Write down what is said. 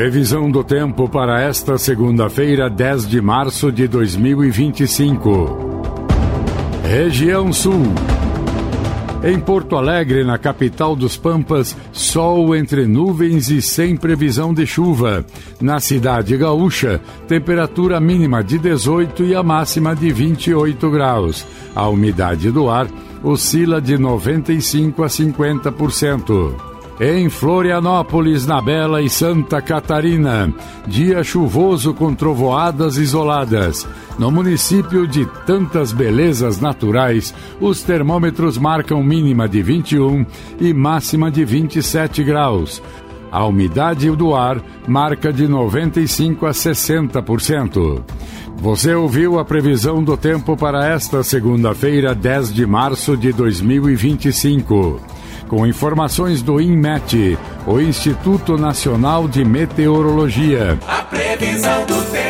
Previsão do tempo para esta segunda-feira, 10 de março de 2025. Região Sul. Em Porto Alegre, na capital dos Pampas, sol entre nuvens e sem previsão de chuva. Na cidade gaúcha, temperatura mínima de 18 e a máxima de 28 graus. A umidade do ar oscila de 95% a 50%. Em Florianópolis, na Bela e Santa Catarina, dia chuvoso com trovoadas isoladas. No município de tantas belezas naturais, os termômetros marcam mínima de 21 e máxima de 27 graus. A umidade do ar marca de 95% a 60%. Você ouviu a previsão do tempo para esta segunda-feira, 10 de março de 2025. Com informações do INMET, o Instituto Nacional de Meteorologia. A previsão do tempo.